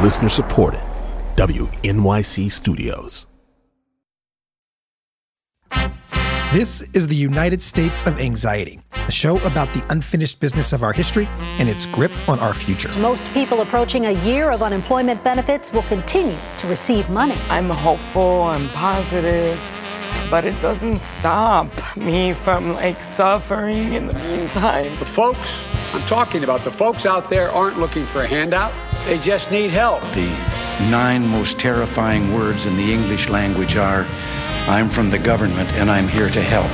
Listener supported. WNYC Studios. This is the United States of Anxiety, a show about the unfinished business of our history and its grip on our future. Most people approaching a year of unemployment benefits will continue to receive money. I'm hopeful, I'm positive, but it doesn't stop me from suffering in the meantime. The folks I'm talking about, the folks out there aren't looking for a handout. They just need help. The 9 most terrifying words in the English language are, I'm from the government and I'm here to help.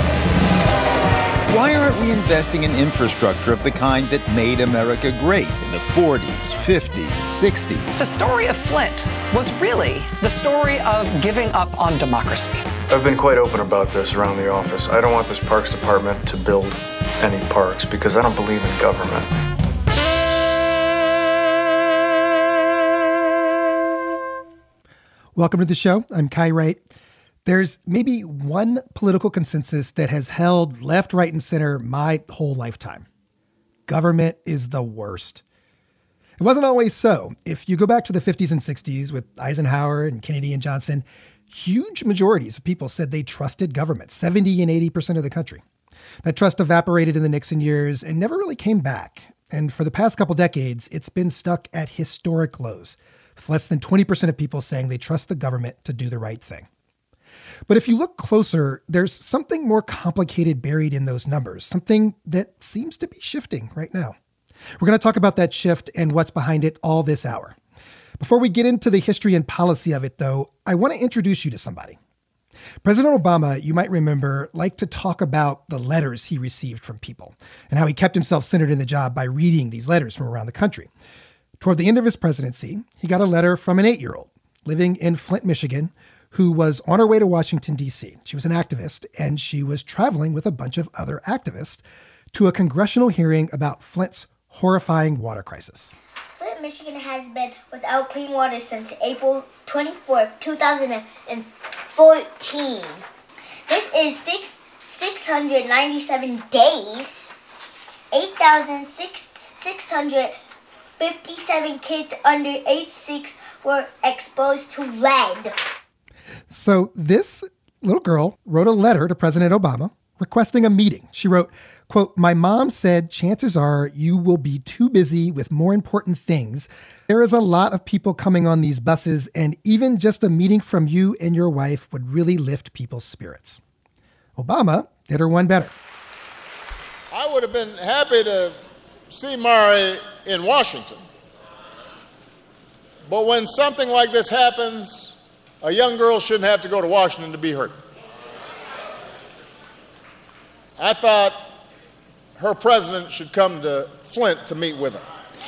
Why aren't we investing in infrastructure of the kind that made America great in the 40s, 50s, 60s? The story of Flint was really the story of giving up on democracy. I've been quite open about this around the office. I don't want this parks department to build any parks because I don't believe in government. Welcome to the show. I'm Kai Wright. There's maybe one political consensus that has held left, right, and center my whole lifetime. Government is the worst. It wasn't always so. If you go back to the 50s and 60s with Eisenhower and Kennedy and Johnson, huge majorities of people said they trusted government, 70 and 80% of the country. That trust evaporated in the Nixon years and never really came back. And for the past couple decades, it's been stuck at historic lows, with less than 20% of people saying they trust the government to do the right thing. But if you look closer, there's something more complicated buried in those numbers, something that seems to be shifting right now. We're going to talk about that shift and what's behind it all this hour. Before we get into the history and policy of it, though, I want to introduce you to somebody. President Obama, you might remember, liked to talk about the letters he received from people and how he kept himself centered in the job by reading these letters from around the country. Toward the end of his presidency, he got a letter from an 8-year-old living in Flint, Michigan, who was on her way to Washington, D.C. She was an activist, and she was traveling with a bunch of other activists to a congressional hearing about Flint's horrifying water crisis. Flint, Michigan has been without clean water since April 24th, 2014. This is 697 days, 8,657 kids under age 6 were exposed to lead. So this little girl wrote a letter to President Obama requesting a meeting. She wrote, quote, "My mom said chances are you will be too busy with more important things. There is a lot of people coming on these buses, and even just a meeting from you and your wife would really lift people's spirits." Obama did her one better. I would have been happy to see Mari in Washington. But when something like this happens, a young girl shouldn't have to go to Washington to be hurt. I thought her president should come to Flint to meet with her.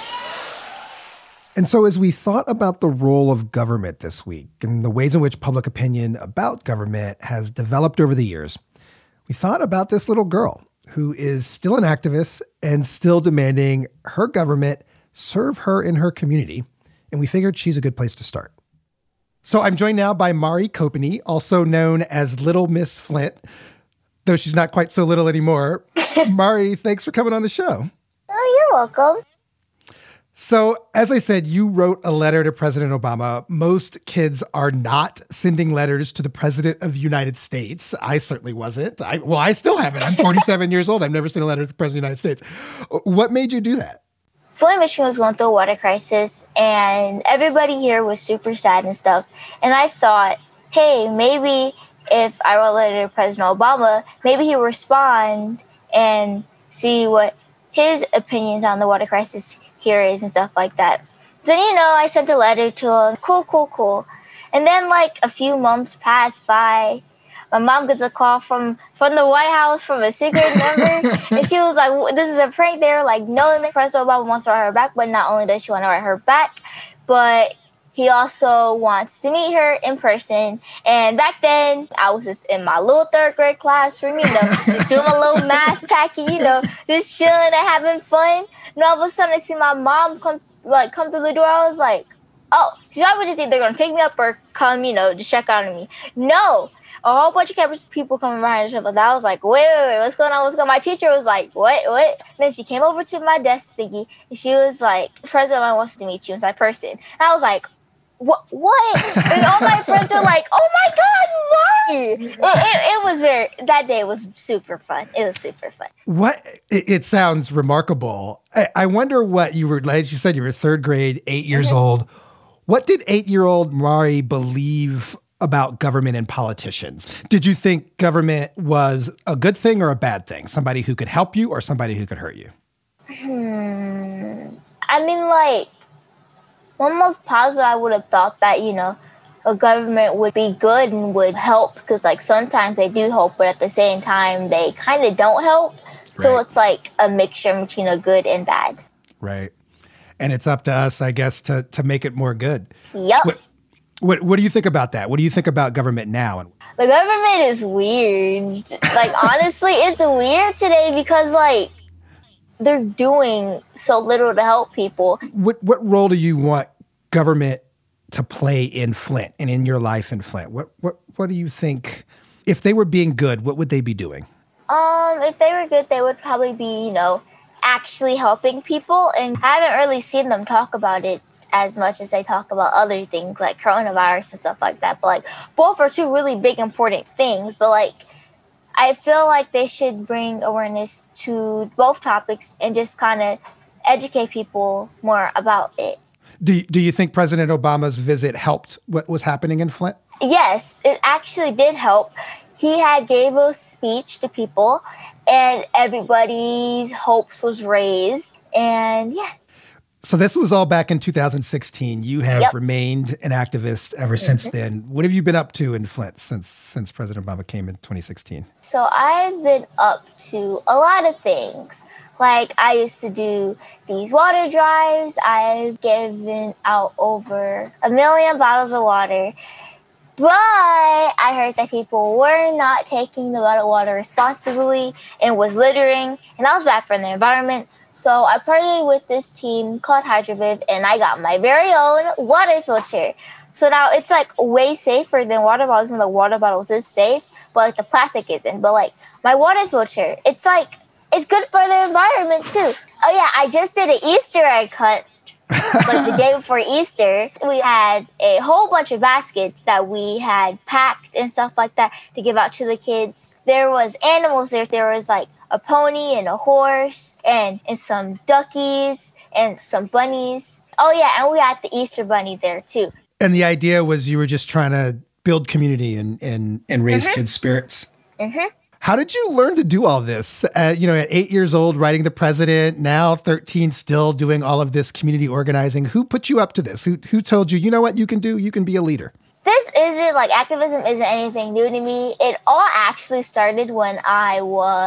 And so as we thought about the role of government this week and the ways in which public opinion about government has developed over the years, we thought about this little girl who is still an activist and still demanding her government serve her in her community. And we figured she's a good place to start. So I'm joined now by Mari Copeny, also known as Little Miss Flint, though she's not quite so little anymore. Mari, thanks for coming on the show. Oh, you're welcome. So, as I said, you wrote a letter to President Obama. Most kids are not sending letters to the President of the United States. I certainly wasn't. I still haven't. I'm 47 years old. I've never sent a letter to the President of the United States. What made you do that? Flint, Michigan was going through a water crisis, and everybody here was super sad and stuff. And I thought, hey, maybe if I wrote a letter to President Obama, maybe he'll respond and see what his opinions on the water crisis here is and stuff like that. So, I sent a letter to him. Cool. And then, a few months passed by. My mom gets a call from the White House from a secret number. And she was like, this is a prank. They're knowing that President Obama wants to write her back, but not only does she want to write her back, but he also wants to meet her in person. And back then, I was just in my little 3rd grade classroom, just doing my little math packet, just chilling and having fun. And all of a sudden, I see my mom come through the door. I was like, oh, she's probably just either going to pick me up or come, to check on me. No. a whole bunch of campus people coming behind and stuff like that. I was like, wait, what's going on? What's going on? My teacher was like, what? And then she came over to my desk thingy, and she was like, President wants to meet you inside person. And I was like, what? And all my friends are like, oh my God, Mari! It was that day was super fun. It was super fun. It sounds remarkable. I wonder what you were, as you said, you were third grade, 8 years old. What did 8-year-old Mari believe about government and politicians? Did you think government was a good thing or a bad thing? Somebody who could help you or somebody who could hurt you? I mean, like, almost positive I would have thought that, a government would be good and would help because, like, sometimes they do help, but at the same time, they kind of don't help. Right. So it's like a mixture between a good and bad. Right. And it's up to us, I guess, to make it more good. Yep. What do you think about that? What do you think about government now? The government is weird. Like, honestly, it's weird today because, like, they're doing so little to help people. What role do you want government to play in Flint and in your life in Flint? What do you think, if they were being good, what would they be doing? If they were good, they would probably be, actually helping people. And I haven't really seen them talk about it as much as they talk about other things like coronavirus and stuff like that. But, like, both are two really big, important things. But, like, I feel like they should bring awareness to both topics and just kind of educate people more about it. Do you think President Obama's visit helped what was happening in Flint? Yes, it actually did help. He had gave a speech to people, and everybody's hopes was raised. And, yeah. So this was all back in 2016. You have remained an activist ever since then. What have you been up to in Flint since President Obama came in 2016? So I've been up to a lot of things. Like, I used to do these water drives. I've given out over 1 million bottles of water. But I heard that people were not taking the bottled water responsibly and was littering. And that was bad for the environment. So I partnered with this team called Hydroviv, and I got my very own water filter. So now it's, like, way safer than water bottles, and the water bottles is safe, but, like, the plastic isn't. But, like, my water filter, it's, like, it's good for the environment, too. Oh, yeah, I just did an Easter egg hunt, like, the day before Easter. We had a whole bunch of baskets that we had packed and stuff like that to give out to the kids. There was animals there. There was, like, a pony and a horse and some duckies and some bunnies. Oh, yeah, and we had the Easter bunny there, too. And the idea was you were just trying to build community and raise kids' spirits? Mm-hmm. How did you learn to do all this? At 8 years old, writing the president, now 13, still doing all of this community organizing. Who put you up to this? Who told you, you know what you can do? You can be a leader. This isn't, like, activism isn't anything new to me. It all actually started when I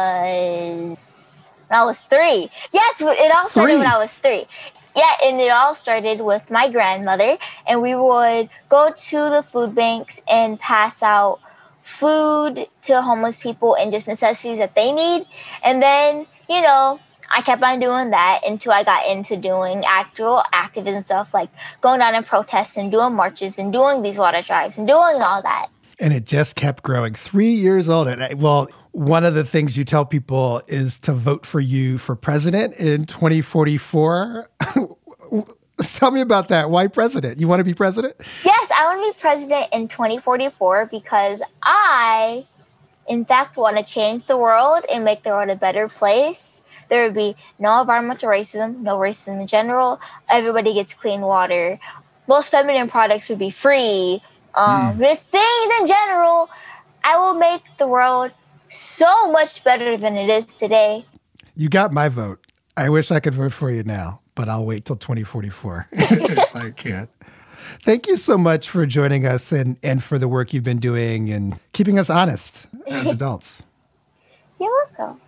was 3. Yes, it all started when I was 3. Yeah, and it all started with my grandmother, and we would go to the food banks and pass out food to homeless people and just necessities that they need. And then, I kept on doing that until I got into doing actual activism stuff, like going down and protests and doing marches and doing these water drives and doing all that. And it just kept growing. 3 years old. And one of the things you tell people is to vote for you for president in 2044. Tell me about that. Why president? You want to be president? Yes, I want to be president in 2044 because I, in fact, want to change the world and make the world a better place. There would be no environmental racism, no racism in general. Everybody gets clean water. Most feminine products would be free. There's things in general. I will make the world so much better than it is today. You got my vote. I wish I could vote for you now, but I'll wait till 2044 if I can. Thank you so much for joining us and for the work you've been doing and keeping us honest as adults. You're welcome.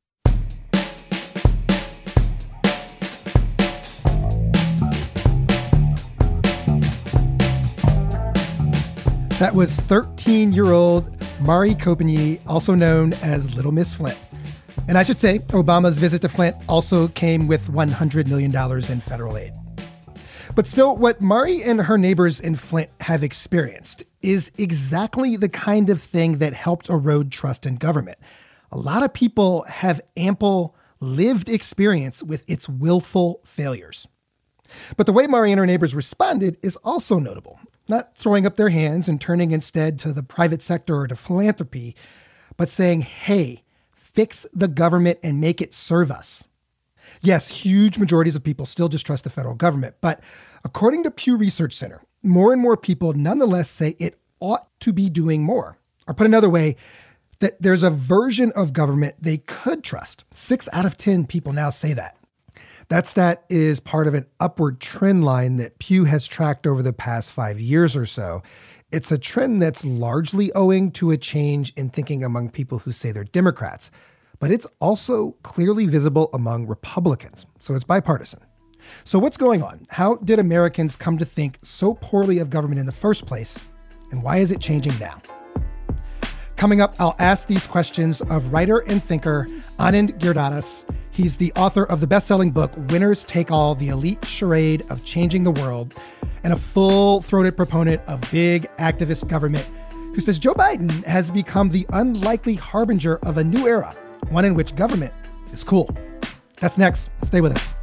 That was 13-year-old Mari Copegny, also known as Little Miss Flint. And I should say, Obama's visit to Flint also came with $100 million in federal aid. But still, what Mari and her neighbors in Flint have experienced is exactly the kind of thing that helped erode trust in government. A lot of people have ample lived experience with its willful failures. But the way Mari and her neighbors responded is also notable. Not throwing up their hands and turning instead to the private sector or to philanthropy, but saying, hey, fix the government and make it serve us. Yes, huge majorities of people still distrust the federal government, but according to Pew Research Center, more and more people nonetheless say it ought to be doing more. Or put another way, that there's a version of government they could trust. 6 out of 10 people now say that. That stat is part of an upward trend line that Pew has tracked over the past 5 years or so. It's a trend that's largely owing to a change in thinking among people who say they're Democrats, but it's also clearly visible among Republicans, so it's bipartisan. So what's going on? How did Americans come to think so poorly of government in the first place, and why is it changing now? Coming up, I'll ask these questions of writer and thinker Anand Giridharadas. He's the author of the best-selling book, Winners Take All, The Elite Charade of Changing the World, and a full-throated proponent of big activist government who says Joe Biden has become the unlikely harbinger of a new era, one in which government is cool. That's next. Stay with us.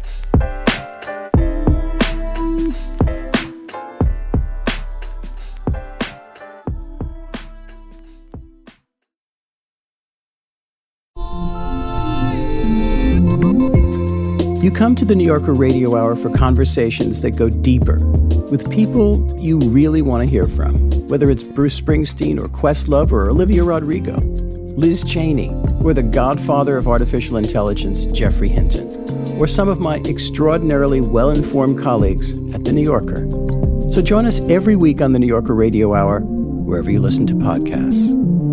You come to the New Yorker Radio Hour for conversations that go deeper with people you really want to hear from, whether it's Bruce Springsteen or Questlove or Olivia Rodrigo, Liz Cheney, or the godfather of artificial intelligence, Geoffrey Hinton, or some of my extraordinarily well-informed colleagues at The New Yorker. So join us every week on the New Yorker Radio Hour, wherever you listen to podcasts.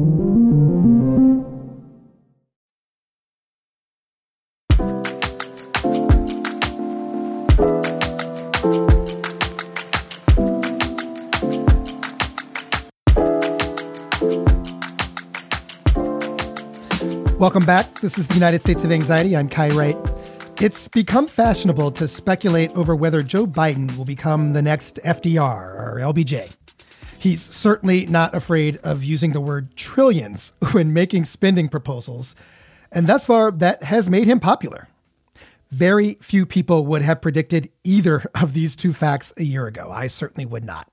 Welcome back. This is the United States of Anxiety. I'm Kai Wright. It's become fashionable to speculate over whether Joe Biden will become the next FDR or LBJ. He's certainly not afraid of using the word trillions when making spending proposals, and thus far, that has made him popular. Very few people would have predicted either of these two facts a year ago. I certainly would not.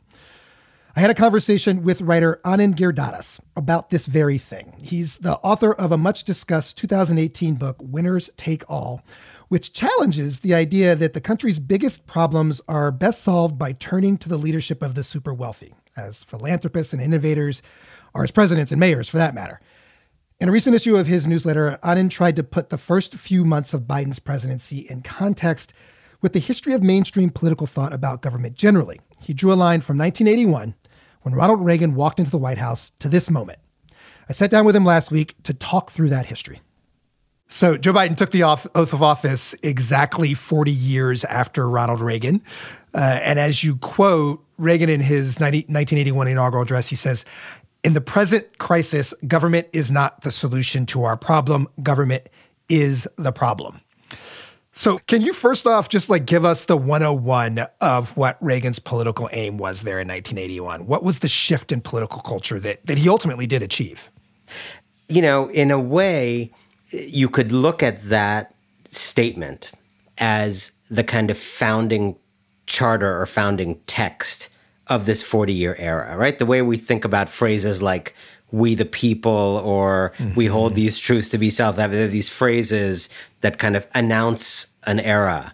I had a conversation with writer Anand Giridharadas about this very thing. He's the author of a much-discussed 2018 book, Winners Take All, which challenges the idea that the country's biggest problems are best solved by turning to the leadership of the super wealthy, as philanthropists and innovators, or as presidents and mayors, for that matter. In a recent issue of his newsletter, Anand tried to put the first few months of Biden's presidency in context with the history of mainstream political thought about government generally. He drew a line from 1981, when Ronald Reagan walked into the White House, to this moment. I sat down with him last week to talk through that history. So Joe Biden took the oath of office exactly 40 years after Ronald Reagan. And as you quote Reagan in his 1981 inaugural address, he says, "In the present crisis, government is not the solution to our problem. Government is the problem." So can you first off just give us the 101 of what Reagan's political aim was there in 1981? What was the shift in political culture that he ultimately did achieve? You know, in a way, you could look at that statement as the kind of founding charter or founding text of this 40-year era, right? The way we think about phrases like "we the people" or "we hold these truths to be self-evident," these phrases that kind of announce an era.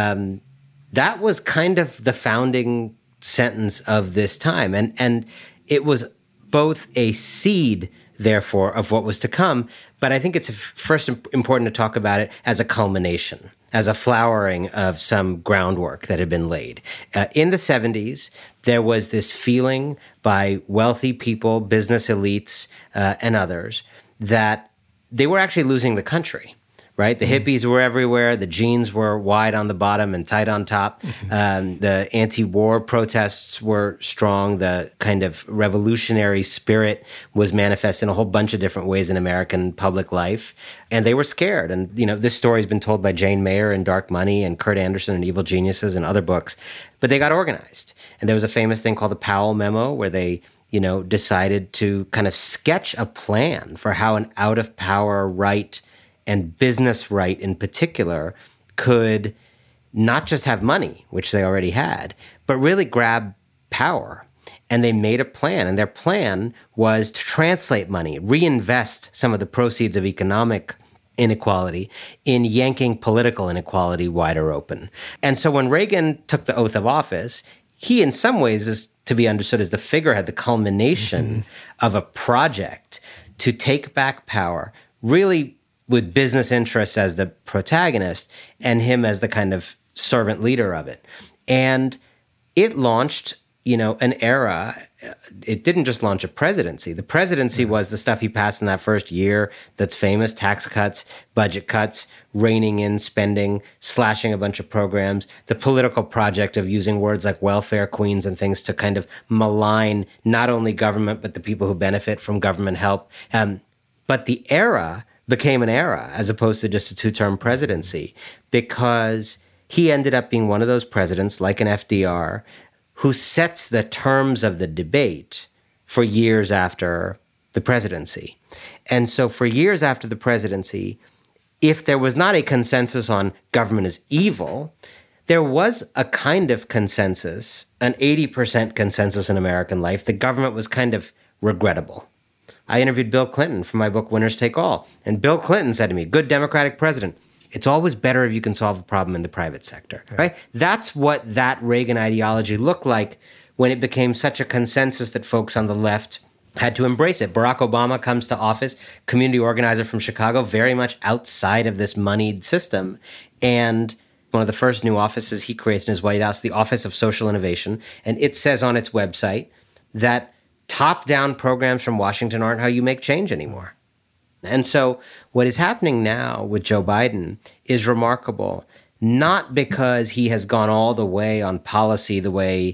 That was kind of the founding sentence of this time. And it was both a seed, therefore, of what was to come, but I think it's first important to talk about it as a culmination, as a flowering of some groundwork that had been laid. In the 70s, there was this feeling by wealthy people, business elites, and others, that they were actually losing the country, right? The hippies were everywhere. The jeans were wide on the bottom and tight on top. The anti-war protests were strong. The kind of revolutionary spirit was manifest in a whole bunch of different ways in American public life. And they were scared. And, this story's been told by Jane Mayer in Dark Money and Kurt Anderson in Evil Geniuses and other books. But they got organized. And there was a famous thing called the Powell Memo where they decided to kind of sketch a plan for how an out-of-power right and business right in particular could not just have money, which they already had, but really grab power. And they made a plan, and their plan was to translate money, reinvest some of the proceeds of economic inequality in yanking political inequality wider open. And so when Reagan took the oath of office, he in some ways is to be understood as the figurehead, the culmination of a project to take back power, really with business interests as the protagonist and him as the kind of servant leader of it. And it launched, an era. It didn't just launch a presidency. The presidency was the stuff he passed in that first year that's famous: tax cuts, budget cuts, reining in spending, slashing a bunch of programs, the political project of using words like welfare queens and things to kind of malign not only government, but the people who benefit from government help. But the era became an era as opposed to just a two-term presidency, because he ended up being one of those presidents, like an FDR, who sets the terms of the debate for years after the presidency. And so for years after the presidency, if there was not a consensus on government is evil, there was a kind of consensus, an 80% consensus in American life, that government was kind of regrettable. I interviewed Bill Clinton for my book, Winners Take All. And Bill Clinton said to me, good Democratic president, it's always better if you can solve a problem in the private sector, right? That's what that Reagan ideology looked like when it became such a consensus that folks on the left had to embrace it. Barack Obama comes to office, community organizer from Chicago, very much outside of this moneyed system. And one of the first new offices he creates in his White House, the Office of Social Innovation, and it says on its website that top-down programs from Washington aren't how you make change anymore. And so what is happening now with Joe Biden is remarkable, not because he has gone all the way on policy the way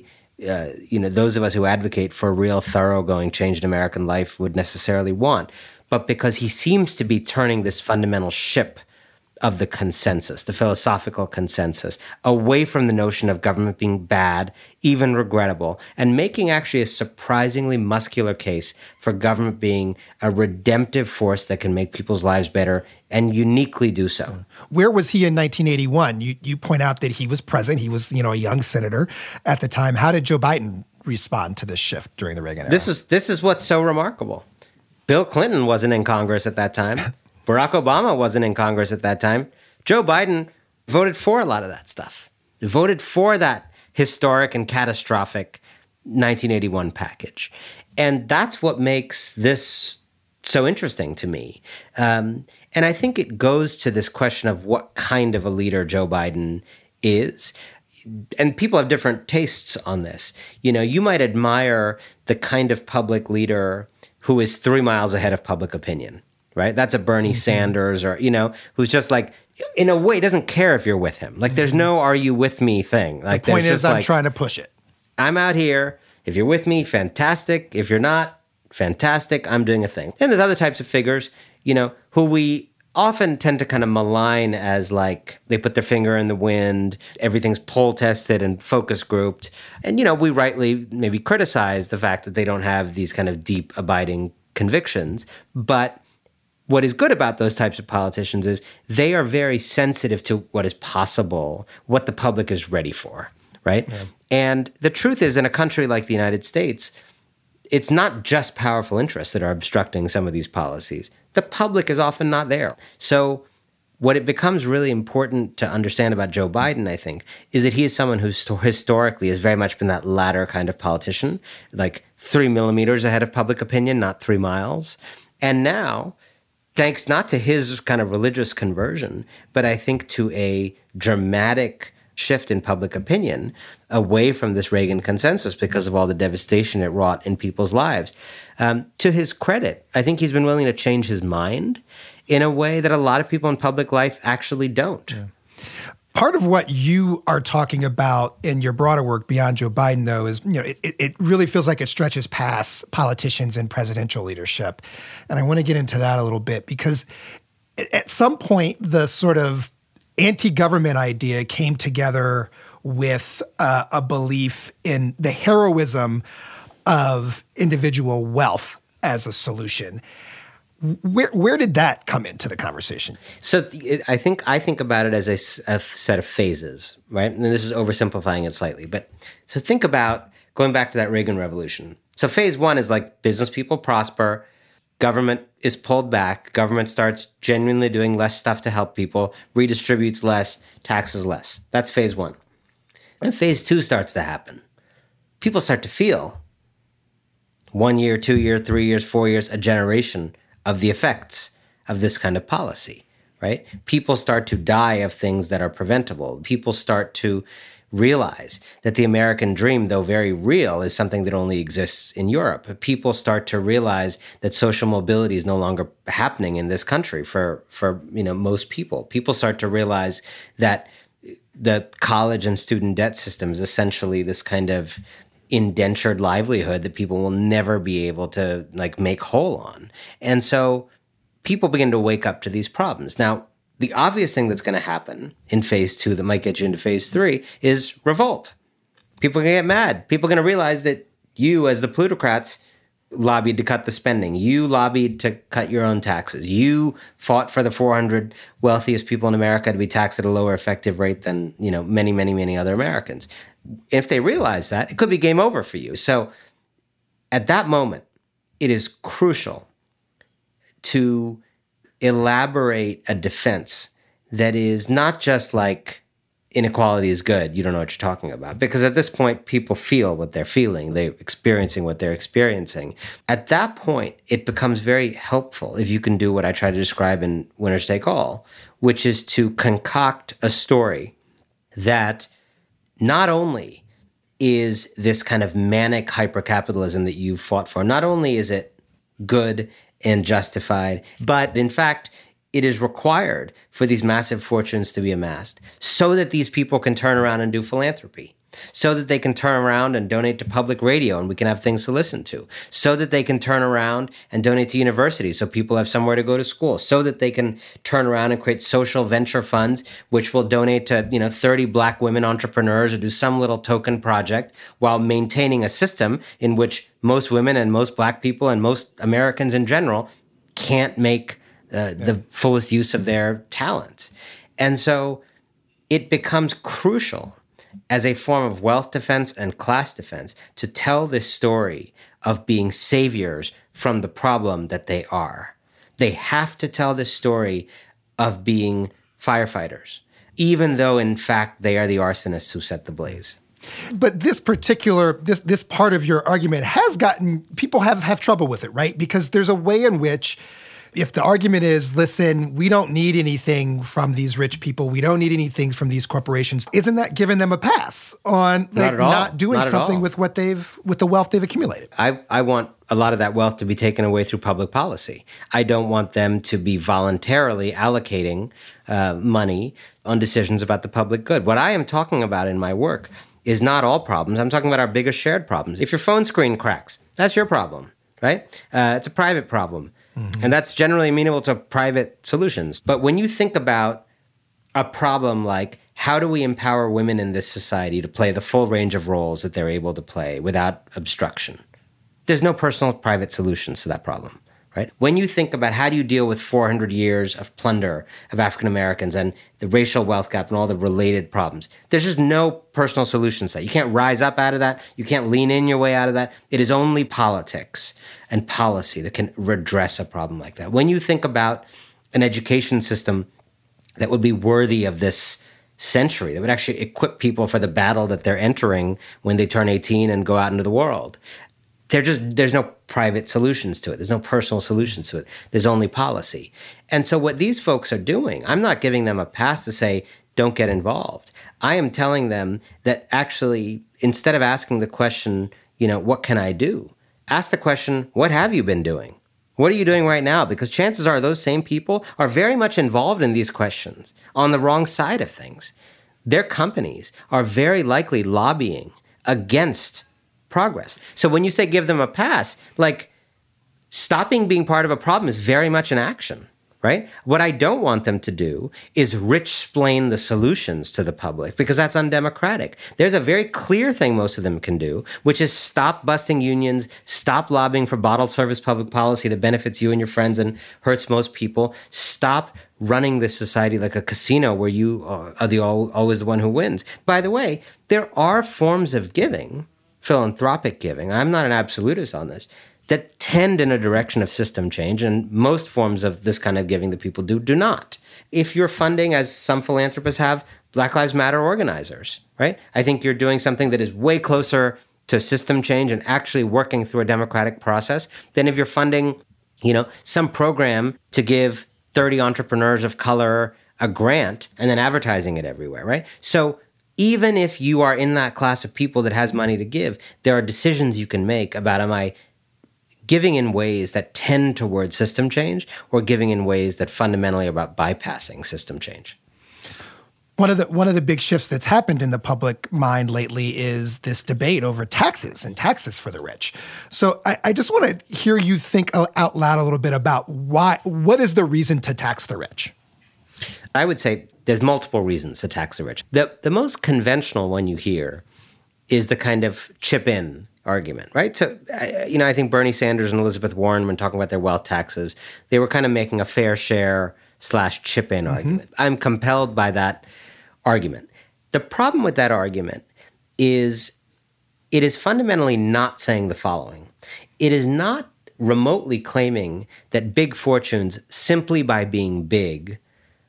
those of us who advocate for real thoroughgoing change in American life would necessarily want, but because he seems to be turning this fundamental ship of the consensus, the philosophical consensus, away from the notion of government being bad, even regrettable, and making actually a surprisingly muscular case for government being a redemptive force that can make people's lives better and uniquely do so. Where was he in 1981? You point out that he was present. He was, a young senator at the time. How did Joe Biden respond to this shift during the Reagan era? This is what's so remarkable. Bill Clinton wasn't in Congress at that time. Barack Obama wasn't in Congress at that time. Joe Biden voted for a lot of that stuff. Voted for that historic and catastrophic 1981 package. And that's what makes this so interesting to me. And I think it goes to this question of what kind of a leader Joe Biden is. And people have different tastes on this. You might admire the kind of public leader who is 3 miles ahead of public opinion. Right? That's a Bernie Sanders or, who's just like, in a way, doesn't care if you're with him. Like, there's no are you with me thing. Like, the point is, I'm trying to push it. I'm out here. If you're with me, fantastic. If you're not, fantastic. I'm doing a thing. And there's other types of figures, who we often tend to kind of malign as like they put their finger in the wind, everything's poll tested and focus grouped. And, we rightly maybe criticize the fact that they don't have these kind of deep, abiding convictions. But what is good about those types of politicians is they are very sensitive to what is possible, what the public is ready for, right? Yeah. And the truth is, in a country like the United States, it's not just powerful interests that are obstructing some of these policies. The public is often not there. So what it becomes really important to understand about Joe Biden, I think, is that he is someone who historically has very much been that latter kind of politician, like 3 millimeters ahead of public opinion, not 3 miles. And now, thanks not to his kind of religious conversion, but I think to a dramatic shift in public opinion away from this Reagan consensus because of all the devastation it wrought in people's lives. To his credit, I think he's been willing to change his mind in a way that a lot of people in public life actually don't. Yeah. Part of what you are talking about in your broader work beyond Joe Biden, though, is, it really feels like it stretches past politicians and presidential leadership. And I want to get into that a little bit because at some point, the sort of anti-government idea came together with a belief in the heroism of individual wealth as a solution. Where did that come into the conversation? So I think about it as a set of phases, right? And this is oversimplifying it slightly. But so think about going back to that Reagan Revolution. So phase one is like business people prosper, government is pulled back, government starts genuinely doing less stuff to help people, redistributes less, taxes less. That's phase one. And phase two starts to happen. People start to feel 1 year, 2 years, 3 years, 4 years, a generation of the effects of this kind of policy, right? People start to die of things that are preventable. People start to realize that the American dream, though very real, is something that only exists in Europe. People start to realize that social mobility is no longer happening in this country for most people. People start to realize that the college and student debt system is essentially this kind of indentured livelihood that people will never be able to make whole on. And so people begin to wake up to these problems. Now, the obvious thing that's going to happen in phase two that might get you into phase three is revolt. People are going to get mad. People are going to realize that you, as the plutocrats, lobbied to cut the spending. You lobbied to cut your own taxes. You fought for the 400 wealthiest people in America to be taxed at a lower effective rate than, many, many, many other Americans. If they realize that, it could be game over for you. So at that moment, it is crucial to elaborate a defense that is not just like inequality is good, you don't know what you're talking about. Because at this point, people feel what they're feeling. They're experiencing what they're experiencing. At that point, it becomes very helpful if you can do what I try to describe in Winners Take All, which is to concoct a story that not only is this kind of manic hypercapitalism that you fought for, not only is it good and justified, but in fact, it is required for these massive fortunes to be amassed so that these people can turn around and do philanthropy, so that they can turn around and donate to public radio and we can have things to listen to, so that they can turn around and donate to universities so people have somewhere to go to school, so that they can turn around and create social venture funds which will donate to 30 black women entrepreneurs or do some little token project while maintaining a system in which most women and most black people and most Americans in general can't make the fullest use of their talents. And so it becomes crucial as a form of wealth defense and class defense to tell this story of being saviors from the problem that they are. They have to tell this story of being firefighters, even though in fact they are the arsonists who set the blaze. But this particular, this part of your argument has gotten, people have trouble with it, right? Because there's a way in which if the argument is, listen, we don't need anything from these rich people, we don't need anything from these corporations, isn't that giving them a pass on not doing something with with the wealth they've accumulated? I want a lot of that wealth to be taken away through public policy. I don't want them to be voluntarily allocating money on decisions about the public good. What I am talking about in my work is not all problems. I'm talking about our biggest shared problems. If your phone screen cracks, that's your problem, right? It's a private problem. Mm-hmm. And that's generally amenable to private solutions. But when you think about a problem like, how do we empower women in this society to play the full range of roles that they're able to play without obstruction? There's no personal private solutions to that problem, right? When you think about how do you deal with 400 years of plunder of African Americans and the racial wealth gap and all the related problems, there's just no personal solutions to that. You can't rise up out of that. You can't lean in your way out of that. It is only politics and policy that can redress a problem like that. When you think about an education system that would be worthy of this century, that would actually equip people for the battle that they're entering when they turn 18 and go out into the world, there's no private solutions to it. There's no personal solutions to it. There's only policy. And so what these folks are doing, I'm not giving them a pass to say, don't get involved. I am telling them that actually, instead of asking the question, what can I do? Ask the question, what have you been doing? What are you doing right now? Because chances are those same people are very much involved in these questions on the wrong side of things. Their companies are very likely lobbying against progress. So when you say give them a pass, like stopping being part of a problem is very much an action, right? What I don't want them to do is rich-splain the solutions to the public, because that's undemocratic. There's a very clear thing most of them can do, which is stop busting unions, stop lobbying for bottled service public policy that benefits you and your friends and hurts most people, stop running this society like a casino where you are always the one who wins. By the way, there are forms of giving, philanthropic giving, I'm not an absolutist on this, that tend in a direction of system change, and most forms of this kind of giving that people do not. If you're funding, as some philanthropists have, Black Lives Matter organizers, right? I think you're doing something that is way closer to system change and actually working through a democratic process than if you're funding, some program to give 30 entrepreneurs of color a grant and then advertising it everywhere, right? So even if you are in that class of people that has money to give, there are decisions you can make about, am I giving in ways that tend towards system change or giving in ways that fundamentally are about bypassing system change? One of the big shifts that's happened in the public mind lately is this debate over taxes and taxes for the rich. So I just want to hear you think out loud a little bit about what is the reason to tax the rich? I would say there's multiple reasons to tax the rich. The most conventional one you hear is the kind of chip in argument, right? So, I think Bernie Sanders and Elizabeth Warren, when talking about their wealth taxes, they were kind of making a fair share / chip in argument. I'm compelled by that argument. The problem with that argument is it is fundamentally not saying the following. It is not remotely claiming that big fortunes, simply by being big,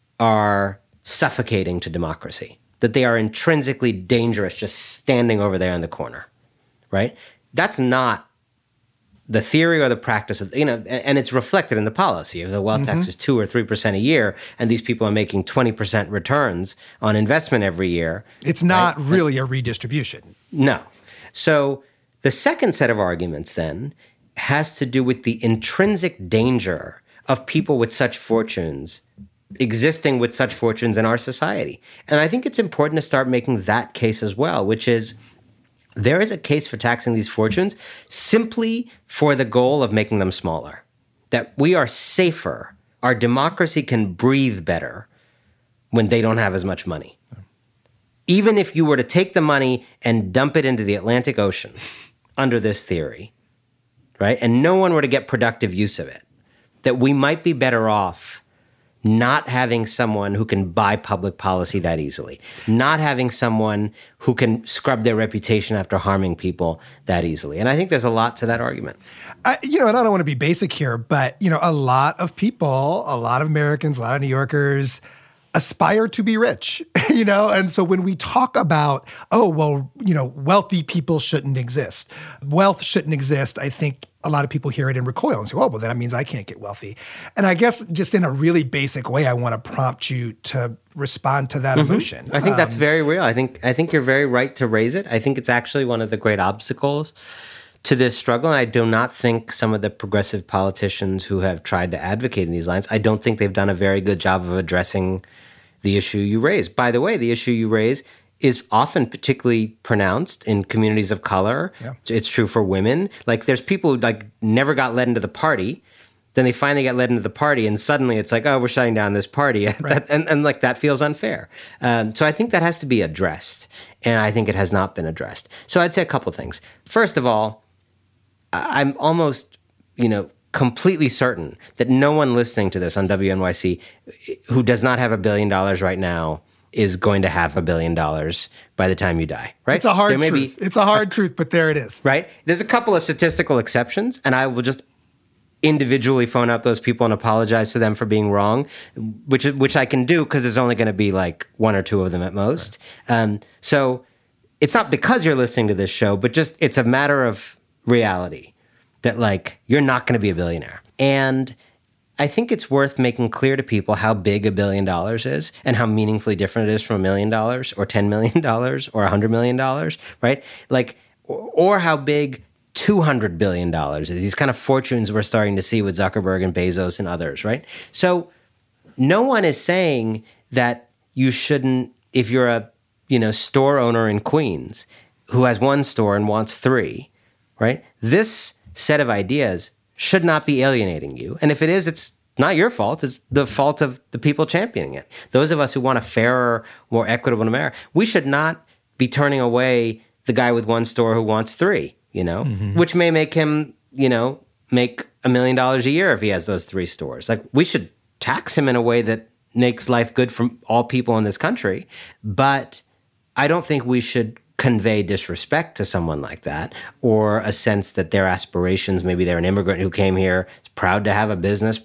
are suffocating to democracy, that they are intrinsically dangerous just standing over there in the corner. Right? That's not the theory or the practice of, and it's reflected in the policy. If the wealth tax is 2 or 3% a year, and these people are making 20% returns on investment every year. It's not really a redistribution. No. So the second set of arguments then has to do with the intrinsic danger of people with such fortunes existing with such fortunes in our society. And I think it's important to start making that case as well, which is, there is a case for taxing these fortunes simply for the goal of making them smaller, that we are safer, our democracy can breathe better when they don't have as much money. Even if you were to take the money and dump it into the Atlantic Ocean under this theory, right, and no one were to get productive use of it, that we might be better off not having someone who can buy public policy that easily, not having someone who can scrub their reputation after harming people that easily. And I think there's a lot to that argument. And I don't want to be basic here, but, a lot of people, a lot of Americans, a lot of New Yorkers aspire to be rich, And so when we talk about, wealthy people shouldn't exist, wealth shouldn't exist, I think a lot of people hear it and recoil and say, well, that means I can't get wealthy. And I guess just in a really basic way, I want to prompt you to respond to that emotion. I think that's very real. I think you're very right to raise it. I think it's actually one of the great obstacles to this struggle. And I do not think some of the progressive politicians who have tried to advocate in these lines, I don't think they've done a very good job of addressing the issue you raise. By the way, the issue you raise is often particularly pronounced in communities of color. Yeah. It's true for women. Like, there's people who never got led into the party. Then they finally get led into the party, and suddenly it's like, oh, we're shutting down this party. Right. and that feels unfair. So I think that has to be addressed, and I think it has not been addressed. So I'd say a couple things. First of all, I'm almost, completely certain that no one listening to this on WNYC who does not have $1 billion right now is going to have $1 billion by the time you die, right? It's a hard truth. It's a hard truth, but there it is. Right? There's a couple of statistical exceptions, and I will just individually phone out those people and apologize to them for being wrong, which I can do because there's only going to be like 1 or 2 of them at most. Right. So it's not because you're listening to this show, but just it's a matter of reality that you're not going to be a billionaire. And I think it's worth making clear to people how big $1 billion is and how meaningfully different it is from $1 million or $10 million or $100 million, right? Or how big $200 billion, these kind of fortunes we're starting to see with Zuckerberg and Bezos and others, right? So no one is saying that you shouldn't, if you're a store owner in Queens who has one store and wants 3, right? This set of ideas should not be alienating you. And if it is, it's not your fault. It's the fault of the people championing it. Those of us who want a fairer, more equitable America, we should not be turning away the guy with one store who wants 3, which may make him, make $1 million a year if he has those 3 stores. Like, we should tax him in a way that makes life good for all people in this country. But I don't think we should convey disrespect to someone like that, or a sense that their aspirations, maybe they're an immigrant who came here, is proud to have a business,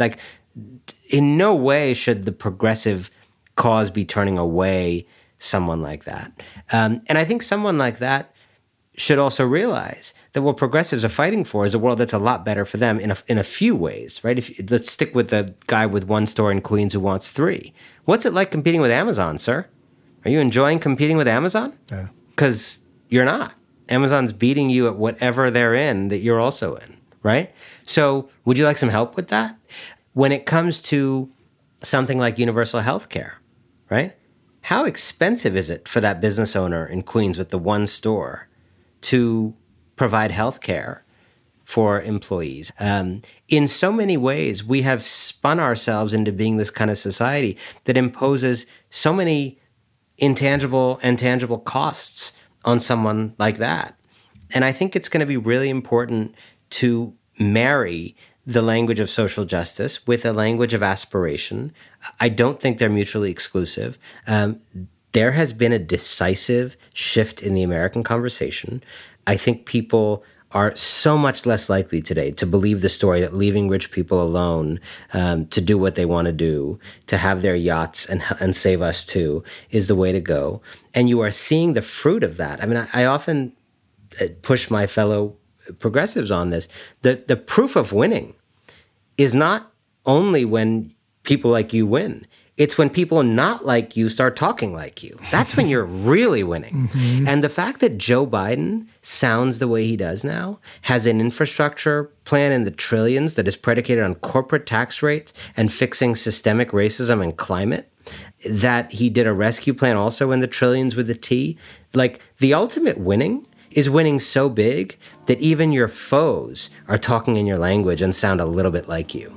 in no way should the progressive cause be turning away someone like that. And I think someone like that should also realize that what progressives are fighting for is a world that's a lot better for them in a few ways, right? Let's stick with the guy with one store in Queens who wants 3. What's it like competing with Amazon, sir? Are you enjoying competing with Amazon? Yeah. Because you're not. Amazon's beating you at whatever they're in that you're also in, right? So would you like some help with that? When it comes to something like universal health care, right? How expensive is it for that business owner in Queens with the one store to provide health care for employees? In so many ways, we have spun ourselves into being this kind of society that imposes so many intangible and tangible costs on someone like that. And I think it's going to be really important to marry the language of social justice with a language of aspiration. I don't think they're mutually exclusive. There has been a decisive shift in the American conversation. I think people are so much less likely today to believe the story that leaving rich people alone to do what they want to do, to have their yachts and save us too, is the way to go. And you are seeing the fruit of that. I mean, I often push my fellow progressives on this. The proof of winning is not only when people like you win. It's when people not like you start talking like you. That's when you're really winning. Mm-hmm. And the fact that Joe Biden sounds the way he does now, has an infrastructure plan in the trillions that is predicated on corporate tax rates and fixing systemic racism and climate, that he did a rescue plan also in the trillions with a T. Like, the ultimate winning is winning so big that even your foes are talking in your language and sound a little bit like you.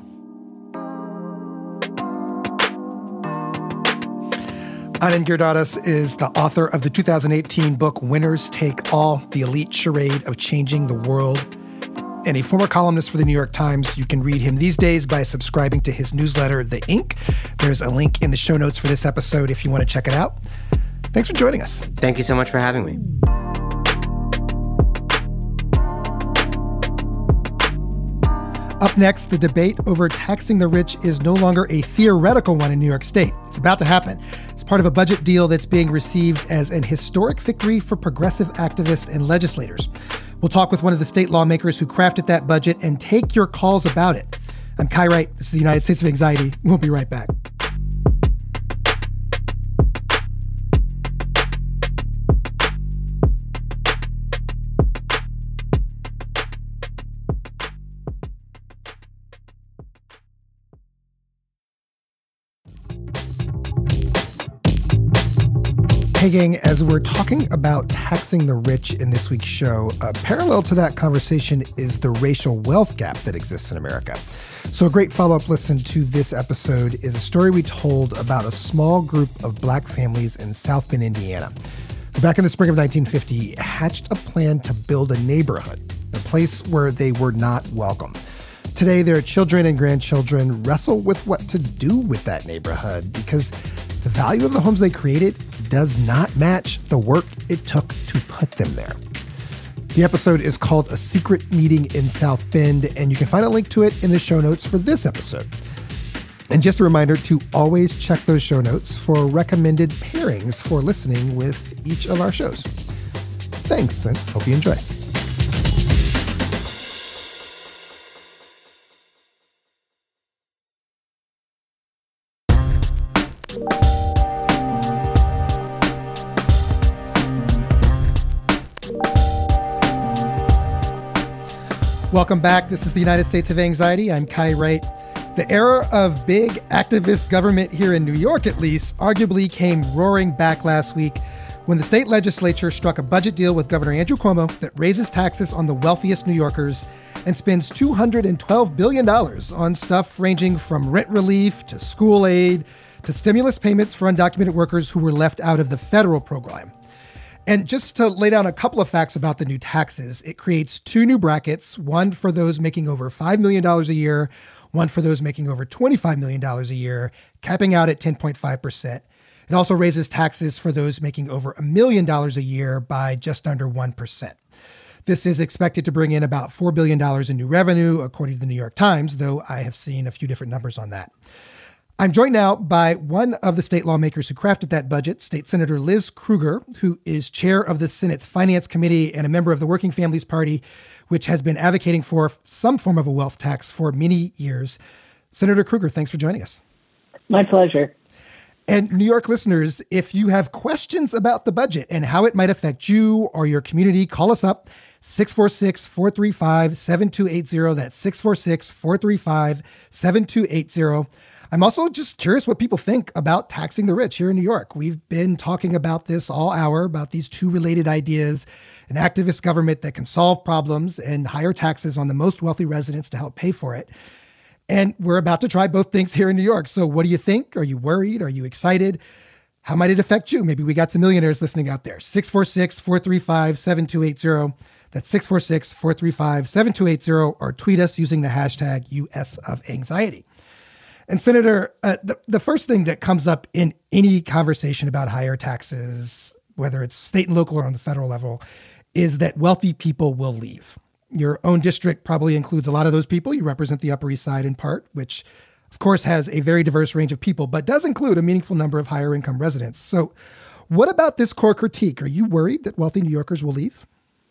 Anand Giridharadas is the author of the 2018 book Winners Take All, The Elite Charade of Changing the World, and a former columnist for the New York Times. You can read him these days by subscribing to his newsletter, The Ink. There's a link in the show notes for this episode if you want to check it out. Thanks for joining us. Thank you so much for having me. Up next, the debate over taxing the rich is no longer a theoretical one in New York State. It's about to happen. It's part of a budget deal that's being received as an historic victory for progressive activists and legislators. We'll talk with one of the state lawmakers who crafted that budget and take your calls about it. I'm Kai Wright. This is the United States of Anxiety. We'll be right back. Hey gang, as we're talking about taxing the rich in this week's show, parallel to that conversation is the racial wealth gap that exists in America. So a great follow-up listen to this episode is a story we told about a small group of black families in South Bend, Indiana, who back in the spring of 1950 hatched a plan to build a neighborhood, a place where they were not welcome. Today, their children and grandchildren wrestle with what to do with that neighborhood because the value of the homes they created does not match the work it took to put them there. The episode is called A Secret Meeting in South Bend, and you can find a link to it in the show notes for this episode. And just a reminder to always check those show notes for recommended pairings for listening with each of our shows. Thanks, and hope you enjoy. Welcome back. This is the United States of Anxiety. I'm Kai Wright. The era of big activist government here in New York, at least, arguably came roaring back last week when the state legislature struck a budget deal with Governor Andrew Cuomo that raises taxes on the wealthiest New Yorkers and spends $212 billion on stuff ranging from rent relief to school aid to stimulus payments for undocumented workers who were left out of the federal program. And just to lay down a couple of facts about the new taxes, it creates two new brackets, one for those making over $5 million a year, one for those making over $25 million a year, capping out at 10.5%. It also raises taxes for those making over $1 million a year by just under 1%. This is expected to bring in about $4 billion in new revenue, according to the New York Times, though I have seen a few different numbers on that. I'm joined now by one of the state lawmakers who crafted that budget, State Senator Liz Krueger, who is chair of the Senate's Finance Committee and a member of the Working Families Party, which has been advocating for some form of a wealth tax for many years. Senator Krueger, thanks for joining us. My pleasure. And New York listeners, if you have questions about the budget and how it might affect you or your community, call us up, 646-435-7280. That's 646-435-7280. I'm also just curious what people think about taxing the rich here in New York. We've been talking about this all hour, about these two related ideas, an activist government that can solve problems and higher taxes on the most wealthy residents to help pay for it. And we're about to try both things here in New York. So what do you think? Are you worried? Are you excited? How might it affect you? Maybe we got some millionaires listening out there. 646-435-7280. That's 646-435-7280, or tweet us using the hashtag US of Anxiety. And Senator, the first thing that comes up in any conversation about higher taxes, whether it's state and local or on the federal level, is that wealthy people will leave. Your own district probably includes a lot of those people. You represent the Upper East Side in part, which of course has a very diverse range of people, but does include a meaningful number of higher income residents. So what about this core critique? Are you worried that wealthy New Yorkers will leave?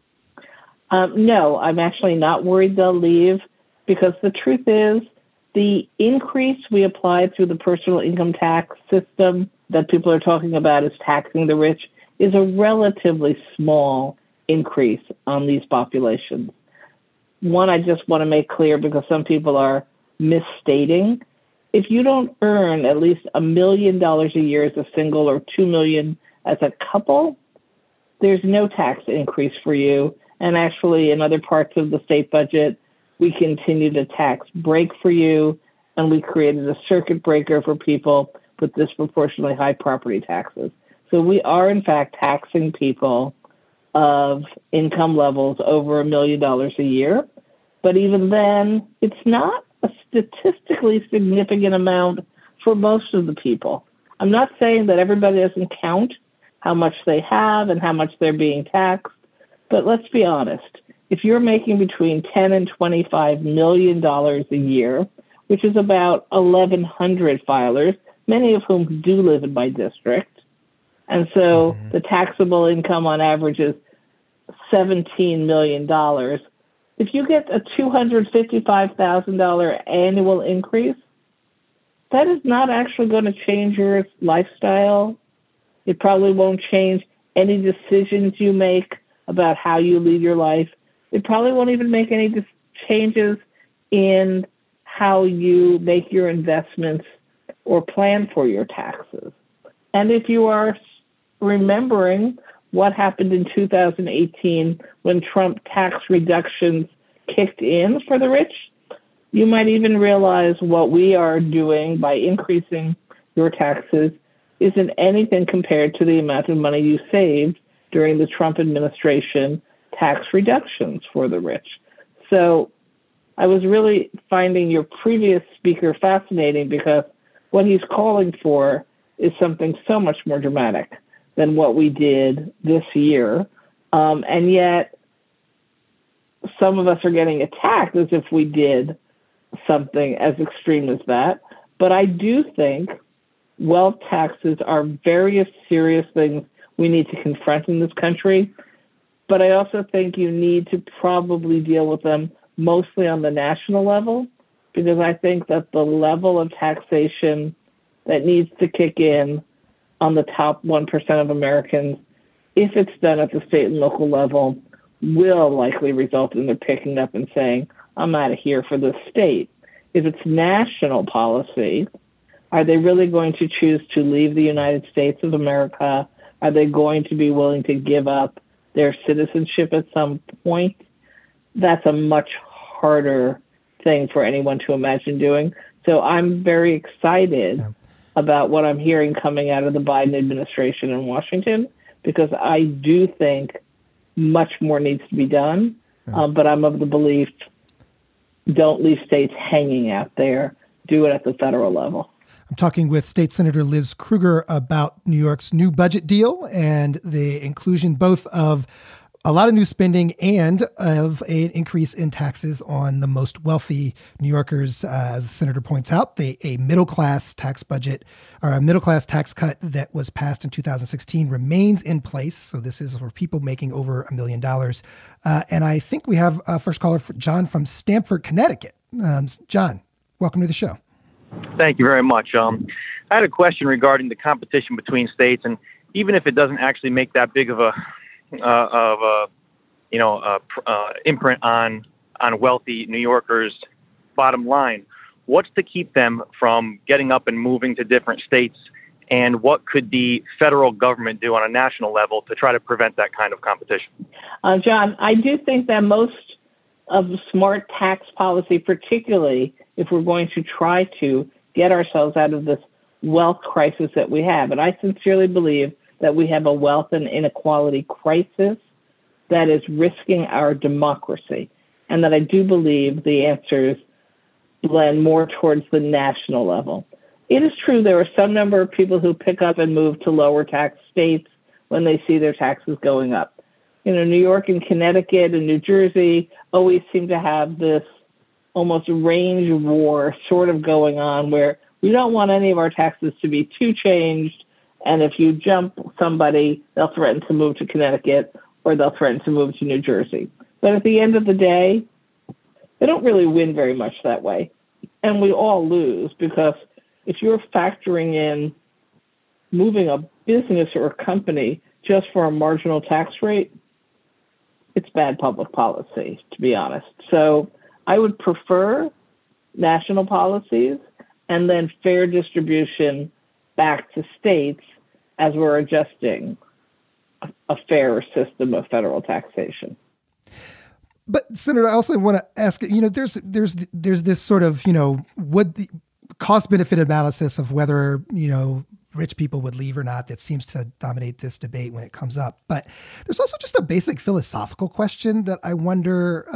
No, I'm actually not worried they'll leave, because the truth is the increase we applied through the personal income tax system that people are talking about as taxing the rich is a relatively small increase on these populations. One, I just want to make clear, because some people are misstating. If you don't earn at least $1 million a year as a single or $2 million as a couple, there's no tax increase for you. And actually, in other parts of the state budget, we continue to tax break for you, and we created a circuit breaker for people with disproportionately high property taxes. So we are, in fact, taxing people of income levels over $1 million a year. But even then, it's not a statistically significant amount for most of the people. I'm not saying that everybody doesn't count how much they have and how much they're being taxed, but let's be honest. If you're making between $10 and $25 million a year, which is about 1,100 filers, many of whom do live in my district, and so the taxable income on average is $17 million. If you get a $255,000 annual increase, that is not actually going to change your lifestyle. It probably won't change any decisions you make about how you lead your life. It probably won't even make any changes in how you make your investments or plan for your taxes. And if you are remembering what happened in 2018 when Trump tax reductions kicked in for the rich, you might even realize what we are doing by increasing your taxes isn't anything compared to the amount of money you saved during the Trump administration tax reductions for the rich. So I was really finding your previous speaker fascinating, because what he's calling for is something so much more dramatic than what we did this year. And yet some of us are getting attacked as if we did something as extreme as that. But I do think wealth taxes are very serious things we need to confront in this country. But I also think you need to probably deal with them mostly on the national level, because I think that the level of taxation that needs to kick in on the top 1% of Americans, if it's done at the state and local level, will likely result in their picking up and saying, I'm out of here for the state. If it's national policy, are they really going to choose to leave the United States of America? Are they going to be willing to give up their citizenship at some point? That's a much harder thing for anyone to imagine doing. So I'm very excited about what I'm hearing coming out of the Biden administration in Washington, because I do think much more needs to be done. But I'm of the belief, don't leave states hanging out there. Do it at the federal level. I'm talking with State Senator Liz Krueger about New York's new budget deal and the inclusion both of a lot of new spending and of an increase in taxes on the most wealthy New Yorkers. As the senator points out, a middle-class tax budget or a middle-class tax cut that was passed in 2016 remains in place. So this is for people making over $1 million. And I think we have a first caller, John from Stamford, Connecticut. John, welcome to the show. Thank you very much. I had a question regarding the competition between states, and even if it doesn't actually make that big of a imprint on wealthy New Yorkers' bottom line, what's to keep them from getting up and moving to different states, and what could the federal government do on a national level to try to prevent that kind of competition? John, I do think that most of the smart tax policy, particularly if we're going to try to get ourselves out of this wealth crisis that we have, and I sincerely believe that we have a wealth and inequality crisis that is risking our democracy, and that I do believe the answers blend more towards the national level. It is true there are some number of people who pick up and move to lower tax states when they see their taxes going up. New York and Connecticut and New Jersey always seem to have this almost range war sort of going on where we don't want any of our taxes to be too changed. And if you jump somebody, they'll threaten to move to Connecticut or they'll threaten to move to New Jersey. But at the end of the day, they don't really win very much that way. And we all lose, because if you're factoring in moving a business or a company just for a marginal tax rate, it's bad public policy, to be honest. So I would prefer national policies and then fair distribution back to states as we're adjusting a fairer system of federal taxation. But Senator, I also want to ask, there's this sort of, what the cost benefit analysis of whether, rich people would leave or not that seems to dominate this debate when it comes up. But there's also just a basic philosophical question that I wonder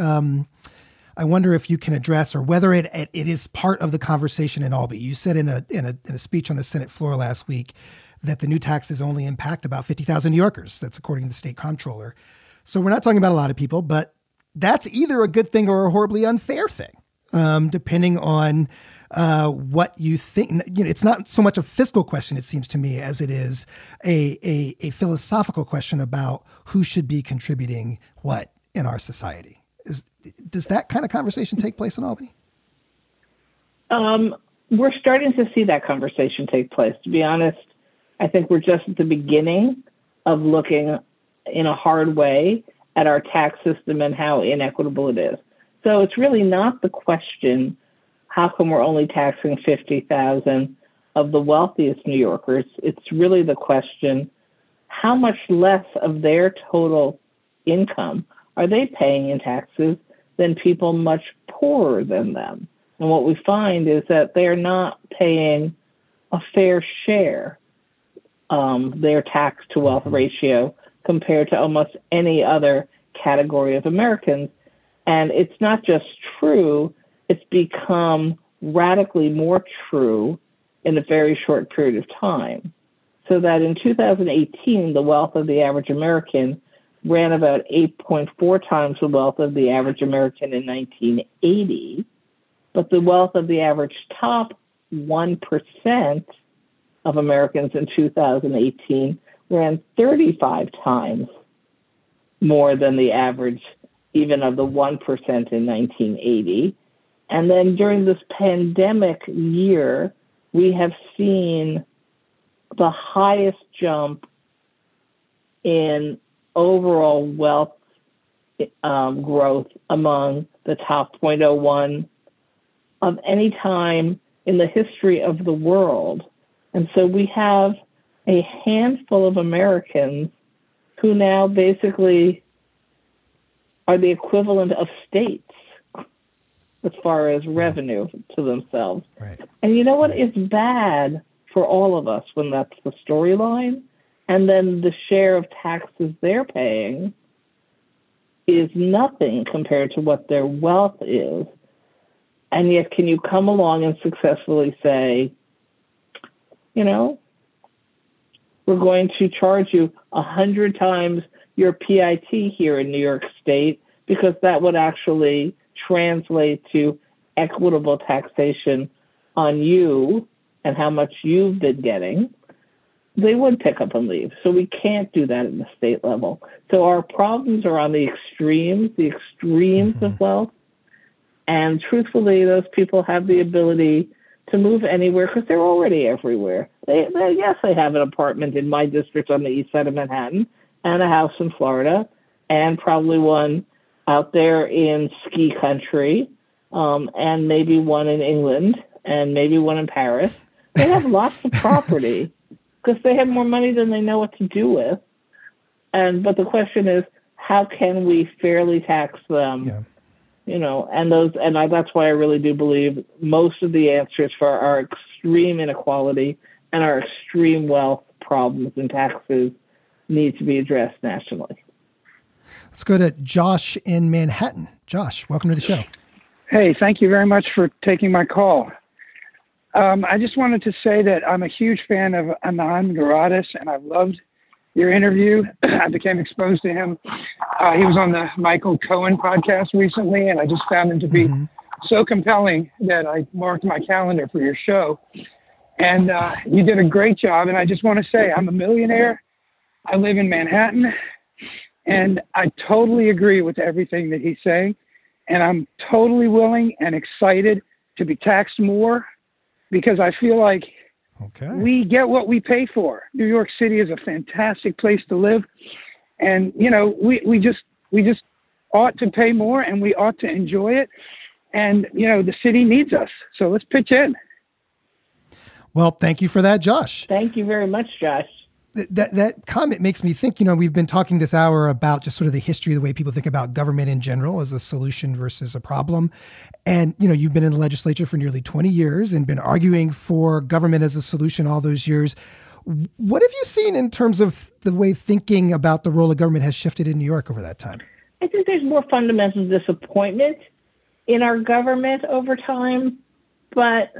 if you can address, or whether it is part of the conversation in Albany. You said in a speech on the Senate floor last week that the new taxes only impact about 50,000 New Yorkers. That's according to the state comptroller. So we're not talking about a lot of people, but that's either a good thing or a horribly unfair thing, depending on what you think. It's not so much a fiscal question, it seems to me, as it is a philosophical question about who should be contributing what in our society. Does that kind of conversation take place in Albany? We're starting to see that conversation take place. To be honest, I think we're just at the beginning of looking in a hard way at our tax system and how inequitable it is. So it's really not the question, how come we're only taxing 50,000 of the wealthiest New Yorkers? It's really the question, how much less of their total income are they paying in taxes than people much poorer than them? And what we find is that they're not paying a fair share, their tax to wealth ratio, compared to almost any other category of Americans. And it's not just true, it's become radically more true in a very short period of time. So that in 2018, the wealth of the average American ran about 8.4 times the wealth of the average American in 1980, but the wealth of the average top 1% of Americans in 2018 ran 35 times more than the average even of the 1% in 1980. And then during this pandemic year, we have seen the highest jump in overall wealth growth among the top 0.01 of any time in the history of the world. And so we have a handful of Americans who now basically are the equivalent of states as far as revenue to themselves. Right. And you know what? It's bad for all of us when that's the storyline. And then the share of taxes they're paying is nothing compared to what their wealth is. And yet, can you come along and successfully say, you know, we're going to charge you 100 times your PIT here in New York State, because that would actually translate to equitable taxation on you and how much you've been getting, they would pick up and leave. So we can't do that at the state level. So our problems are on the extremes of wealth. And truthfully, those people have the ability to move anywhere because they're already everywhere. Yes, I have an apartment in my district on the east side of Manhattan and a house in Florida and probably one out there in ski country and maybe one in England and maybe one in Paris. They have lots of property because they have more money than they know what to do with. But the question is, how can we fairly tax them? Yeah. You know, that's why I really do believe most of the answers for our extreme inequality and our extreme wealth problems and taxes need to be addressed nationally. Let's go to Josh in Manhattan. Josh, welcome to the show. Hey, thank you very much for taking my call. I just wanted to say that I'm a huge fan of Anand Giridharadas, and I've loved your interview. I became exposed to him. He was on the Michael Cohen podcast recently, and I just found him to be so compelling that I marked my calendar for your show. And you did a great job. And I just want to say I'm a millionaire. I live in Manhattan, and I totally agree with everything that he's saying. And I'm totally willing and excited to be taxed more because I feel like we get what we pay for. New York City is a fantastic place to live. And, you know, we just ought to pay more and we ought to enjoy it. And, you know, the city needs us. So let's pitch in. Well, thank you for that, Josh. Thank you very much, Josh. That comment makes me think, you know, we've been talking this hour about just sort of the history of the way people think about government in general as a solution versus a problem. And, you know, you've been in the legislature for nearly 20 years and been arguing for government as a solution all those years. What have you seen in terms of the way thinking about the role of government has shifted in New York over that time? I think there's more fundamental disappointment in our government over time, but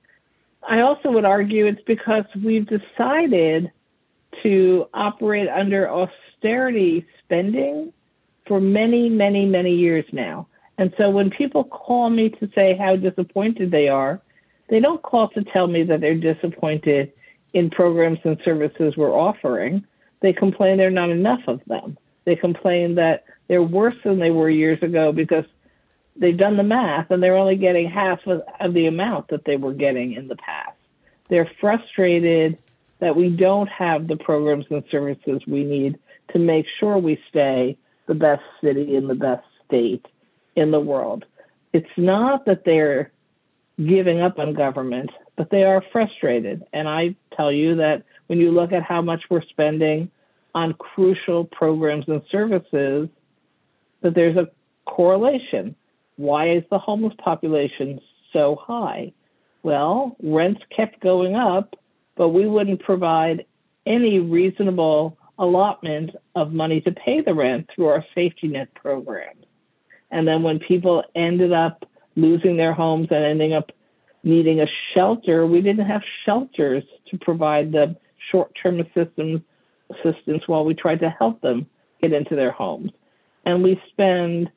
I also would argue it's because we've decided to operate under austerity spending for many, many, many years now. And so when people call me to say how disappointed they are, they don't call to tell me that they're disappointed in programs and services we're offering. They complain there are not enough of them. They complain that they're worse than they were years ago because they've done the math and they're only getting half of the amount that they were getting in the past. They're frustrated that we don't have the programs and services we need to make sure we stay the best city and the best state in the world. It's not that they're giving up on government, but they are frustrated. And I tell you that when you look at how much we're spending on crucial programs and services, that there's a correlation. Why is the homeless population so high? Well, rents kept going up, but we wouldn't provide any reasonable allotment of money to pay the rent through our safety net programs. And then when people ended up losing their homes and ending up needing a shelter, we didn't have shelters to provide them short-term assistance while we tried to help them get into their homes. And we spend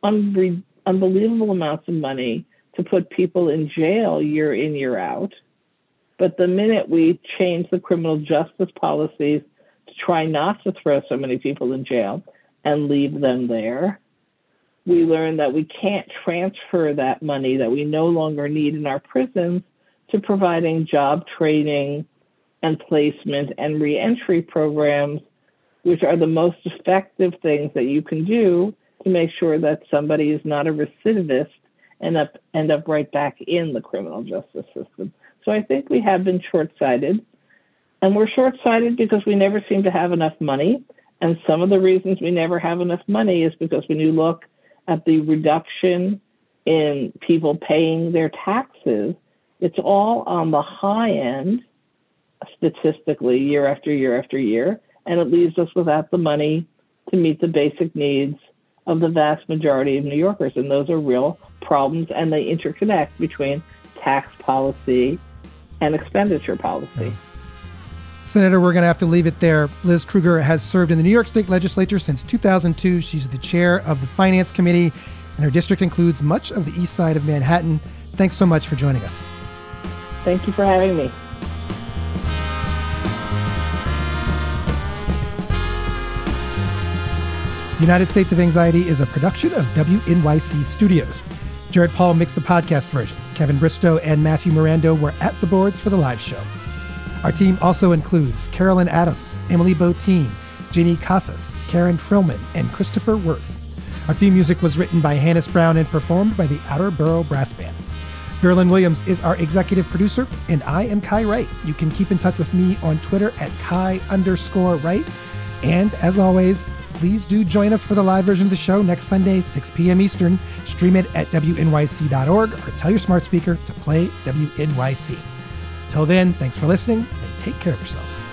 unbelievable amounts of money to put people in jail year in, year out. But the minute we change the criminal justice policies to try not to throw so many people in jail and leave them there, we learn that we can't transfer that money that we no longer need in our prisons to providing job training and placement and reentry programs, which are the most effective things that you can do to make sure that somebody is not a recidivist and end up right back in the criminal justice system. So I think we have been short-sighted. And we're short-sighted because we never seem to have enough money. And some of the reasons we never have enough money is because when you look at the reduction in people paying their taxes, it's all on the high end, statistically, year after year after year. And it leaves us without the money to meet the basic needs of the vast majority of New Yorkers. And those are real problems, and they interconnect between tax policy and expenditure policy. Senator, we're going to have to leave it there. Liz Krueger has served in the New York State Legislature since 2002. She's the chair of the Finance Committee, and her district includes much of the east side of Manhattan. Thanks so much for joining us. Thank you for having me. United States of Anxiety is a production of WNYC Studios. Jared Paul mixed the podcast version. Kevin Bristow and Matthew Mirando were at the boards for the live show. Our team also includes Carolyn Adams, Emily Botine, Ginny Casas, Karen Frillman, and Christopher Worth. Our theme music was written by Hannes Brown and performed by the Outer Borough Brass Band. Verlin Williams is our executive producer, and I am Kai Wright. You can keep in touch with me on Twitter at Kai_Wright. And as always, please do join us for the live version of the show next Sunday, 6 p.m. Eastern. Stream it at WNYC.org or tell your smart speaker to play WNYC. Till then, thanks for listening and take care of yourselves.